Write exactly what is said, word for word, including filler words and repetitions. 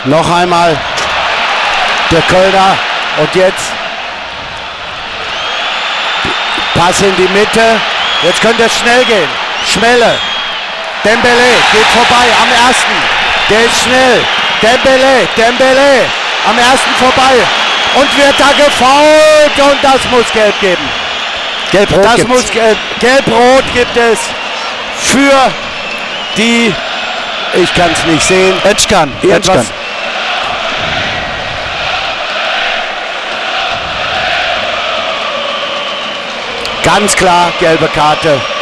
Noch einmal der Kölner und jetzt Pass in die Mitte. Jetzt könnte es schnell gehen. Schmelle. Dembélé geht vorbei am ersten. Der ist schnell. Dembélé, Dembélé am ersten vorbei und wird da gefoult und das muss Gelb geben. Gelb-Rot Das gibt's. muss Gelb, Gelb-Rot gibt es für die, ich kann es nicht sehen, Özcan. irgendwas. Özcan. Ganz klar gelbe Karte